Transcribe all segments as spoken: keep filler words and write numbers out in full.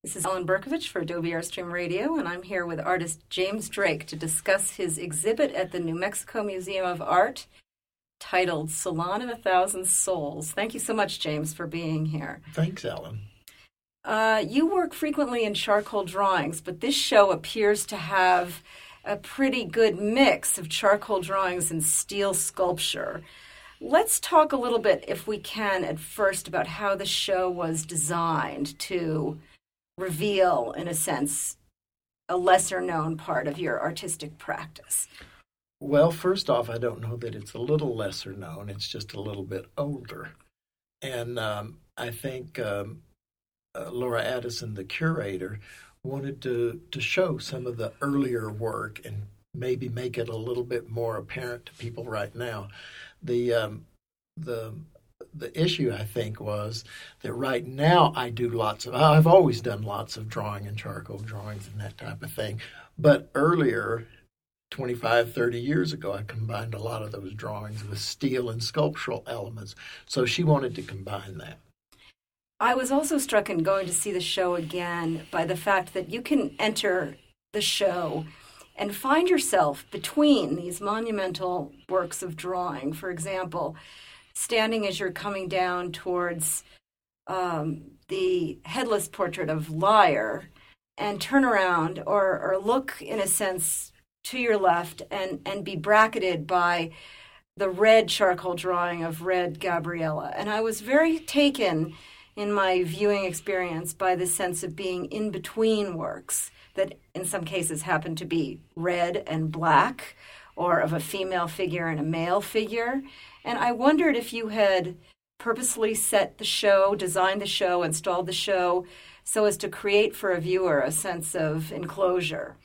This is Ellen Berkovich for Adobe Airstream Radio, and I'm here with artist James Drake to discuss his exhibit at the New Mexico Museum of Art titled Salon of a Thousand Souls. Thank you so much, James, for being here. Thanks, Ellen. Uh, you work frequently in charcoal drawings, but this show appears to have a pretty good mix of charcoal drawings and steel sculpture. Let's talk a little bit, if we can, at first about how the show was designed to reveal, in a sense, a lesser-known part of your artistic practice. Well, first off, I don't know that it's a little lesser known. It's just a little bit older. And um, I think um, uh, Laura Addison, the curator, wanted to, to show some of the earlier work and maybe make it a little bit more apparent to people right now. The um, the the issue, I think, was that right now I do lots of, I've always done lots of drawing and charcoal drawings and that type of thing. But earlier, twenty-five, thirty years ago, I combined a lot of those drawings with steel and sculptural elements. So she wanted to combine that. I was also struck in going to see the show again by the fact that you can enter the show and find yourself between these monumental works of drawing. For example, standing as you're coming down towards um, the headless portrait of Liar, and turn around or, or look, in a sense, to your left and, and be bracketed by the red charcoal drawing of Red Gabriella. And I was very taken in my viewing experience by the sense of being in between works that in some cases happen to be red and black, or of a female figure and a male figure. And I wondered if you had purposely set the show, designed the show, installed the show, so as to create for a viewer a sense of enclosure.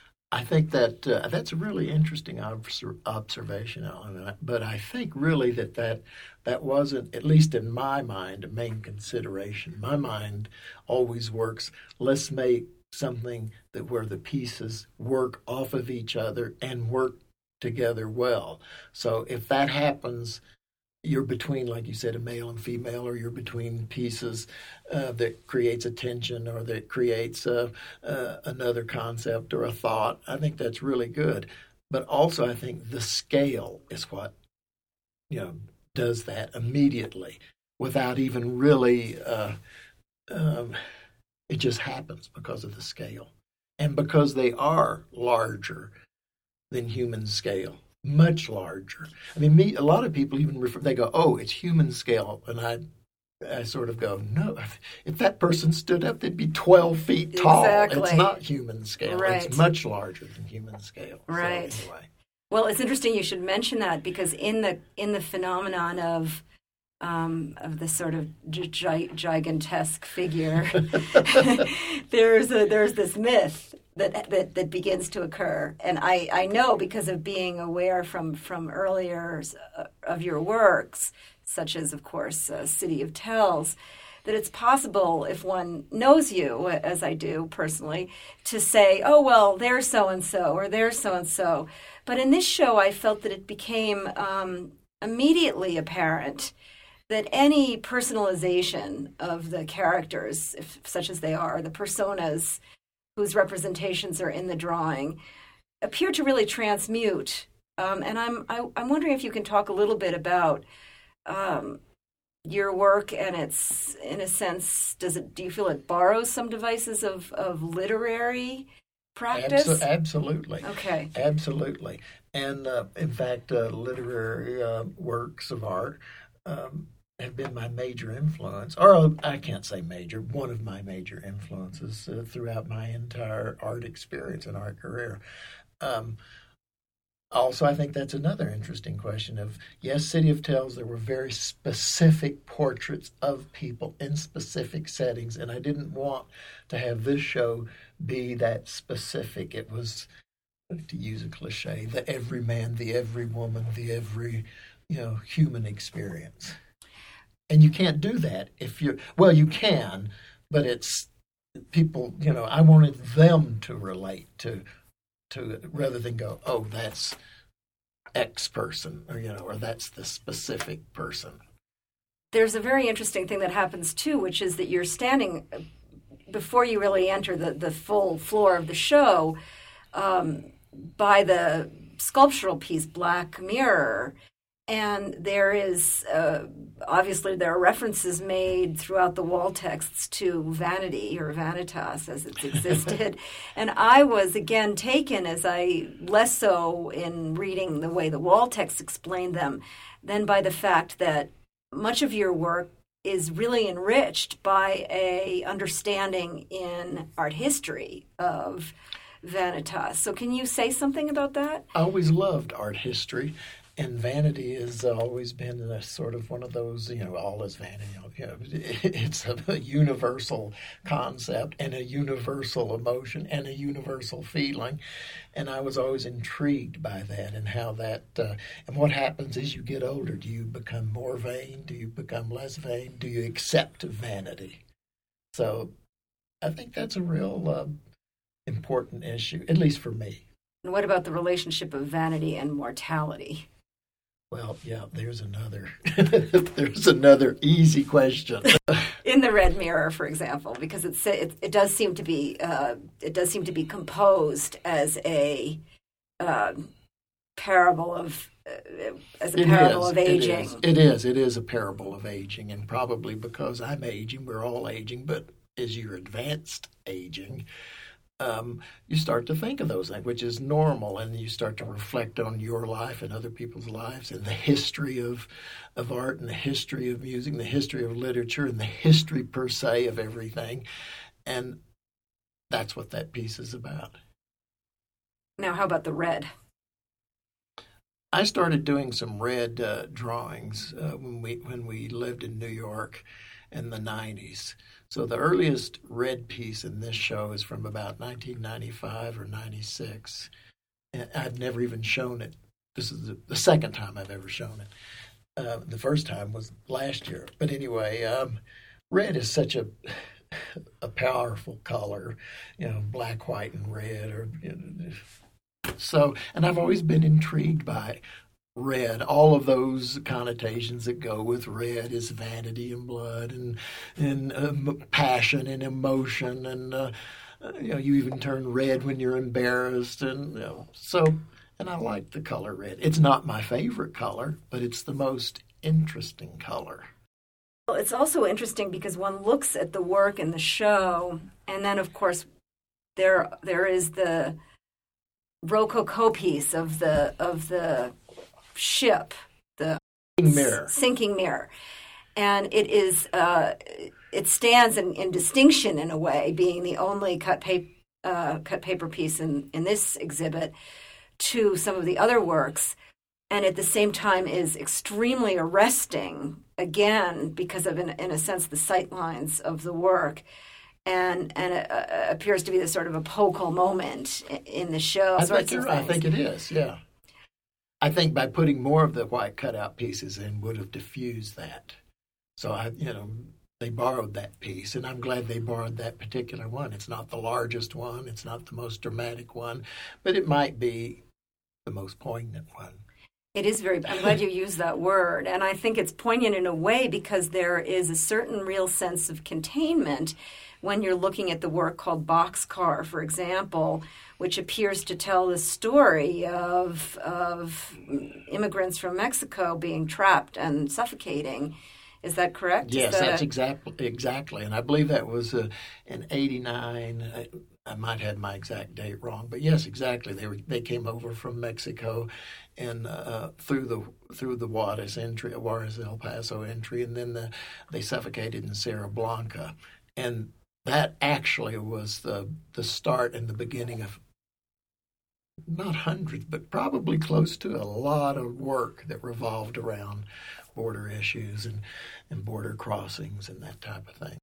I think that uh, that's a really interesting obs- observation, Ellen. But I think really that, that that wasn't, at least in my mind, a main consideration. My mind always works, let's make something that where the pieces work off of each other and work together well. So if that happens, you're between, like you said, a male and female, or you're between pieces uh, that creates a tension or that creates a, uh, another concept or a thought. I think that's really good. But also I think the scale is what, you know, does that immediately without even really, uh, um, it just happens because of the scale. And because they are larger than human scale, much larger. I mean, me, a lot of people even refer, they go, oh, it's human scale. And I I sort of go, no, if, if that person stood up, they'd be twelve feet tall. Exactly. It's not human scale. Right. It's much larger than human scale. Right. So anyway. Well, it's interesting you should mention that, because in the in the phenomenon of um, of this sort of gi- gigantesque figure, there's a, there's this myth that, that that begins to occur, and I, I know because of being aware from from earlier of your works, such as, of course, uh, City of Tells, that it's possible, if one knows you, as I do personally, to say, oh, well, there's so-and-so or there's so-and-so. But in this show, I felt that it became um, immediately apparent that any personalization of the characters, if, such as they are, the personas whose representations are in the drawing, appear to really transmute. Um, and I'm I, I'm wondering if you can talk a little bit about um, your work and its, in a sense, does it? Do you feel it borrows some devices of, of literary practice? Abso- absolutely. Okay. Absolutely. And uh, in fact, uh, literary uh, works of art um, have been my major influence, or I can't say major, one of my major influences uh, throughout my entire art experience and art career. Um, also, I think that's another interesting question of, yes, City of Tells, there were very specific portraits of people in specific settings, and I didn't want to have this show be that specific. It was, to use a cliche, the every man, the every woman, the every, you know, human experience. And you can't do that if you're, well, you can, but it's people, you know, I wanted them to relate to, to it rather than go, oh, that's X person, or, you know, or that's the specific person. There's a very interesting thing that happens, too, which is that you're standing before you really enter the, the full floor of the show, um, by the sculptural piece Black Mirror. And there is, uh, obviously, there are references made throughout the wall texts to vanity or vanitas as it's existed. And I was, again, taken, as I, less so in reading the way the wall texts explained them, than by the fact that much of your work is really enriched by a understanding in art history of vanitas. So can you say something about that? I always loved art history. And vanity has always been a sort of one of those, you know, all is vanity. You know, it's a, a universal concept and a universal emotion and a universal feeling. And I was always intrigued by that and how that, uh, and what happens as you get older. Do you become more vain? Do you become less vain? Do you accept vanity? So I think that's a real uh, important issue, at least for me. And what about the relationship of vanity and mortality? Well, yeah, there's another there's another easy question. In the Red Mirror, for example, because it's, it, it does seem to be uh, it does seem to be composed as a uh, parable of uh, as a it parable is, of aging. It is. it is. It is a parable of aging, and probably because I'm aging, we're all aging. But as you're advanced aging, Um, you start to think of those things, which is normal, and you start to reflect on your life and other people's lives and the history of of art and the history of music and the history of literature and the history per se of everything. And that's what that piece is about. Now, how about the red? I started doing some red uh, drawings uh, when we when we lived in New York in the nineties. So the earliest red piece in this show is from about nineteen ninety-five or ninety-six. And I've never even shown it. This is the, the second time I've ever shown it. Uh, the first time was last year. But anyway, um, red is such a a powerful color, you know, black, white, and red. Or you know, so, and I've always been intrigued by red. All of those connotations that go with red is vanity and blood and and um, passion and emotion, and uh, you know, you even turn red when you're embarrassed, and you know, so. And I like the color red. It's not my favorite color, but it's the most interesting color. Well, it's also interesting because one looks at the work in the show, and then of course there there is the Rococo piece of the of the ship, the mirror. sinking mirror, and it is uh, it stands in, in distinction in a way, being the only cut paper uh, cut paper piece in in this exhibit to some of the other works, and at the same time is extremely arresting, again because of in, in a sense the sight lines of the work. And and it uh, appears to be the sort of a focal moment in the show. I think, you're, I think it is, yeah. I think by putting more of the white cutout pieces in would have diffused that. So, I, you know, they borrowed that piece, and I'm glad they borrowed that particular one. It's not the largest one. It's not the most dramatic one, but it might be the most poignant one. It is very, I'm glad you used that word. And I think it's poignant in a way because there is a certain real sense of containment when you're looking at the work called Boxcar, for example, which appears to tell the story of of immigrants from Mexico being trapped and suffocating. Is that correct? Yes, that that's a... exactly exactly. And I believe that was uh, in eighty-nine. I, I might have my exact date wrong, but yes, exactly. They were they came over from Mexico and uh, through the through the Juarez entry, Juarez El Paso entry, and then the, they suffocated in Sierra Blanca. And that actually was the the start and the beginning of not hundreds, but probably close to a lot of work that revolved around border issues and, and border crossings and that type of thing.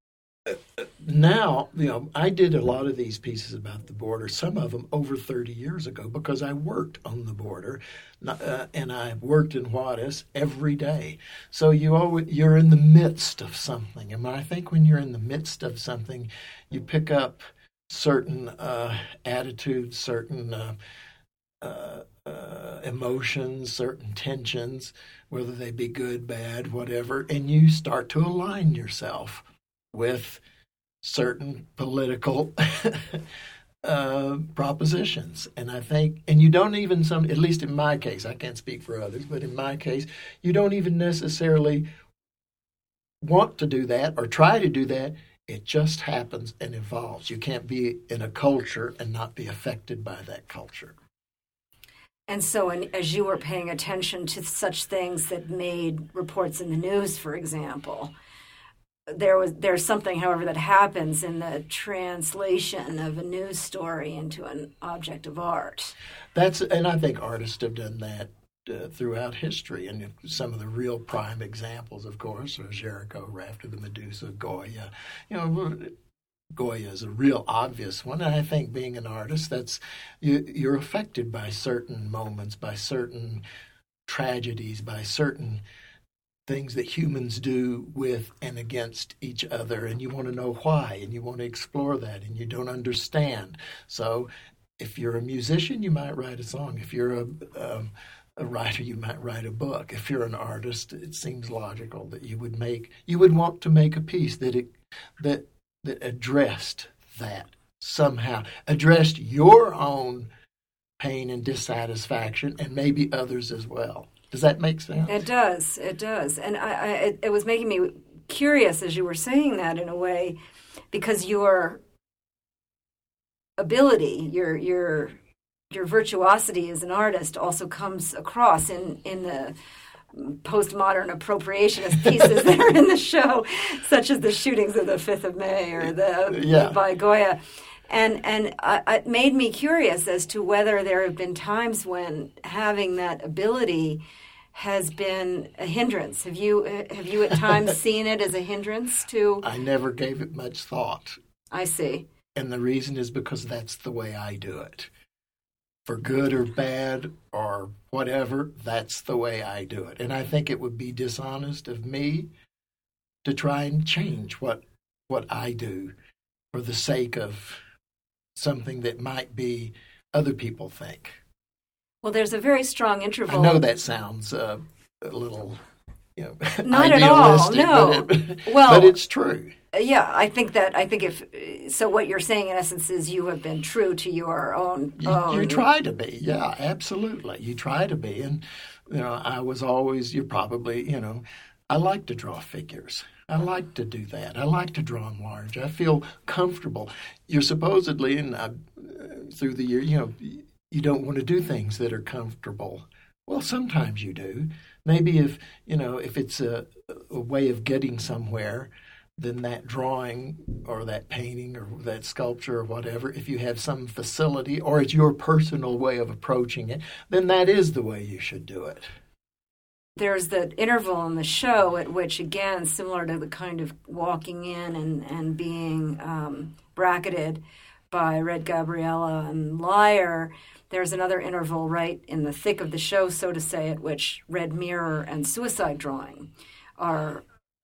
Now, you know, I did a lot of these pieces about the border, some of them over thirty years ago, because I worked on the border, uh, and I worked in Juarez every day. So you always, you're in the midst of something. And I think when you're in the midst of something, you pick up certain uh, attitudes, certain uh, uh, uh, emotions, certain tensions, whether they be good, bad, whatever, and you start to align yourself with certain political uh, propositions. And I think, and you don't even, some, at least in my case, I can't speak for others, but in my case, you don't even necessarily want to do that or try to do that. It just happens and evolves. You can't be in a culture and not be affected by that culture. And so in, as you were paying attention to such things that made reports in the news, for example, there was there's something, however, that happens in the translation of a news story into an object of art. That's, and I think artists have done that uh, throughout history. And some of the real prime examples, of course, are Jericho, Rafter, the Medusa, Goya. You know, Goya is a real obvious one. And I think being an artist, that's you, you're affected by certain moments, by certain tragedies, by certain things that humans do with and against each other, and you want to know why, and you want to explore that, and you don't understand. So if you're a musician, you might write a song. If you're a, um, a writer, you might write a book. If you're an artist, it seems logical that you would make, you would want to make a piece that it, that that addressed that somehow, addressed your own pain and dissatisfaction, and maybe others as well. Does that make sense? It does. It does. And I, I, it, it was making me curious as you were saying that, in a way, because your ability, your your your virtuosity as an artist also comes across in, in the postmodern appropriationist pieces that are in the show, such as the shootings of the fifth of May or the, yeah. the by Goya. And and uh, it made me curious as to whether there have been times when having that ability has been a hindrance. Have you have you at times seen it as a hindrance to? I never gave it much thought. I see. And the reason is because that's the way I do it. For good or bad or whatever, that's the way I do it. And I think it would be dishonest of me to try and change what what I do for the sake of something that might be other people think. Well, there's a very strong interval. I know that sounds uh, a little, you know, not at all. No, but, it, well, but it's true. Yeah, I think that. I think if so, what you're saying in essence is you have been true to your own. You, own. you try to be, yeah, absolutely. You try to be, and you know, I was always. You're probably, you know, I like to draw figures. I like to do that. I like to draw them large. I feel comfortable. You're supposedly, and I, through the year, you know, you don't want to do things that are comfortable. Well, sometimes you do. Maybe if, you know, if it's a, a way of getting somewhere, then that drawing or that painting or that sculpture or whatever, if you have some facility or it's your personal way of approaching it, then that is the way you should do it. There's the interval in the show at which, again, similar to the kind of walking in and, and being um, bracketed by Red Gabriela and Liar, there's another interval right in the thick of the show, so to say, at which Red Mirror and Suicide Drawing are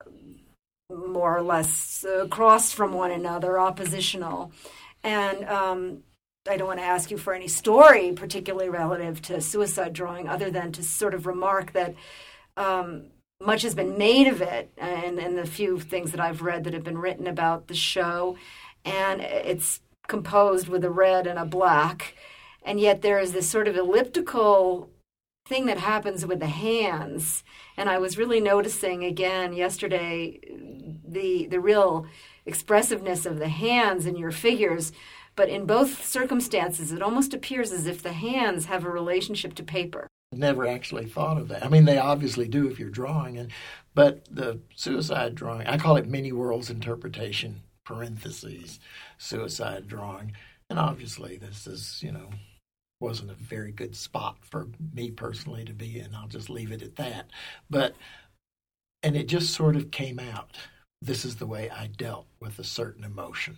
more or less across from one another, oppositional. And um, I don't want to ask you for any story particularly relative to Suicide Drawing, other than to sort of remark that um, much has been made of it, and, and the few things that I've read that have been written about the show, and it's composed with a red and a black, and yet there is this sort of elliptical thing that happens with the hands. And I was really noticing again yesterday the the real expressiveness of the hands in your figures. But in both circumstances, it almost appears as if the hands have a relationship to paper. Never actually thought of that. I mean, they obviously do if you're drawing, and but the suicide drawing, I call it many worlds interpretation, parentheses, suicide drawing. And obviously this is, you know, wasn't a very good spot for me personally to be in. I'll just leave it at that. But, and it just sort of came out. This is the way I dealt with a certain emotion.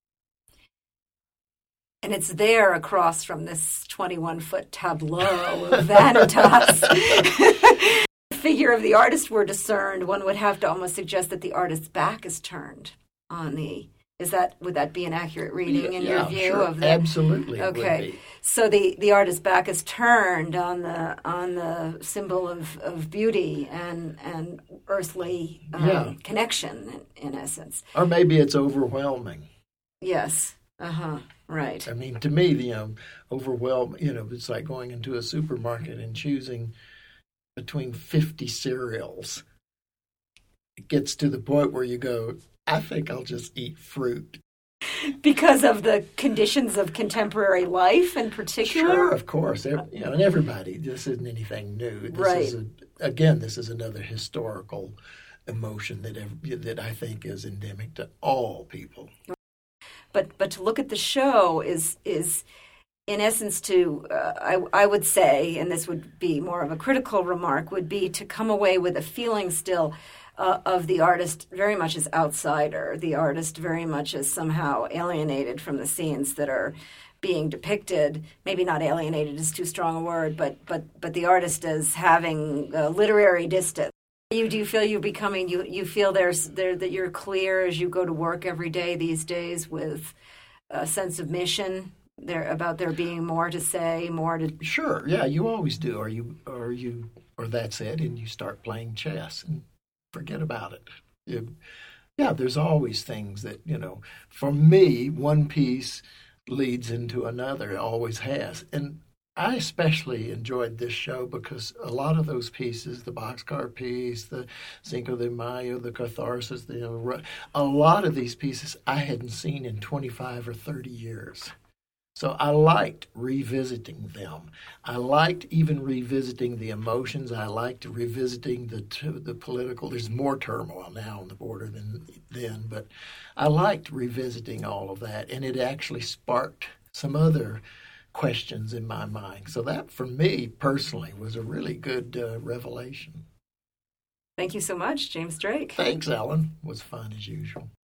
And it's there across from this twenty-one-foot tableau of Vanitas. The figure of the artist were discerned. One would have to almost suggest that the artist's back is turned on the Is that would that be an accurate reading in yeah, your view sure. of the Absolutely. It okay. would be. So the, the artist's back is turned on the on the symbol of, of beauty and and earthly um, yeah. connection in, in essence. Or maybe it's overwhelming. Yes. Uh huh. Right. I mean, to me, the um, overwhelm. You know, it's like going into a supermarket and choosing between fifty cereals. It gets to the point where you go, I think I'll just eat fruit. Because of the conditions of contemporary life in particular? Sure, of course. You know, and everybody, this isn't anything new. This right. is a, again, this is another historical emotion that that I think is endemic to all people. But but to look at the show is is in essence to uh, I I would say, and this would be more of a critical remark, would be to come away with a feeling still uh, of the artist very much as outsider, the artist very much as somehow alienated from the scenes that are being depicted. Maybe not alienated is too strong a word, but but but the artist as having a literary distance. You do you feel you're becoming you you feel there's there that you're clear as you go to work every day these days with a sense of mission there about there being more to say, more to Sure, yeah, you always do, or you or you or that's it, and you start playing chess and forget about it. You, yeah, there's always things that, you know, for me, one piece leads into another, it always has. And I especially enjoyed this show because a lot of those pieces, the boxcar piece, the Cinco de Mayo, the Catharsis, the, you know, a lot of these pieces I hadn't seen in twenty-five or thirty years. So I liked revisiting them. I liked even revisiting the emotions. I liked revisiting the the political. There's more turmoil now on the border than then, but I liked revisiting all of that, and it actually sparked some other questions in my mind. So that, for me personally, was a really good uh, revelation. Thank you so much, James Drake. Thanks, Ellen. It was fun as usual.